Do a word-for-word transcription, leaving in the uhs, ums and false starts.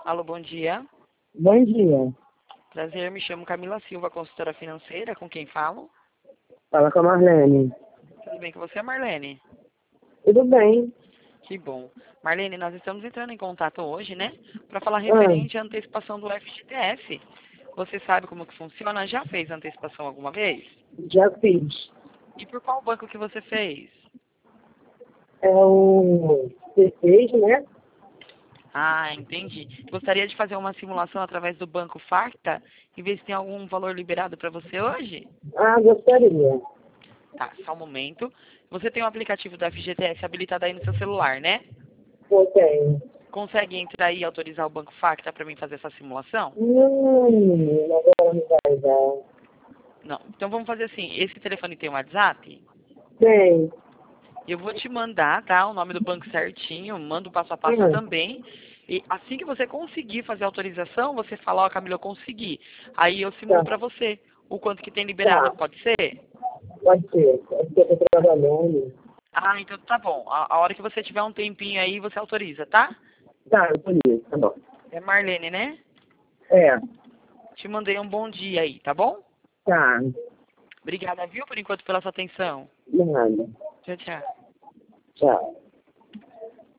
Alô, bom dia. Bom dia. Prazer, me chamo Camila Silva, consultora financeira. Com quem falo? Fala com a Marlene. Tudo bem com você, Marlene? Tudo bem? Que bom. Marlene, nós estamos entrando em contato hoje, né? Para falar Ah, referente à antecipação do F G T S. Você sabe como que funciona? Já fez antecipação alguma vez? já fiz. E por qual banco que você fez? É o C seis, né? Ah, entendi. Gostaria de fazer uma simulação através do banco Facta e ver se tem algum valor liberado para você hoje? Ah, gostaria. Tá, só um momento. Você tem o aplicativo do F G T S habilitado aí no seu celular, né? Eu tenho. Consegue entrar aí e autorizar o Banco Facta para mim fazer essa simulação? Hum, agora não vai dar. Não. Então vamos fazer assim. Esse telefone tem um WhatsApp? Tem. Eu vou te mandar, tá? O nome do banco certinho, mando o passo a passo Ah, também. E assim que você conseguir fazer a autorização, você fala, ó, Camila, eu consegui. Aí eu simulo tá. para você o quanto que tem liberado. Tá. Pode ser? Pode ser. Pode ser que eu tô trabalhando. Ah, então tá bom. A, a hora que você tiver um tempinho aí, você autoriza, tá? Tá, eu conheço. Tá bom. É Marlene, né? É. Te mandei um bom dia aí, tá bom? Tá. Obrigada, viu, por enquanto, pela sua atenção. De nada. Tchau, tchau. Tchau.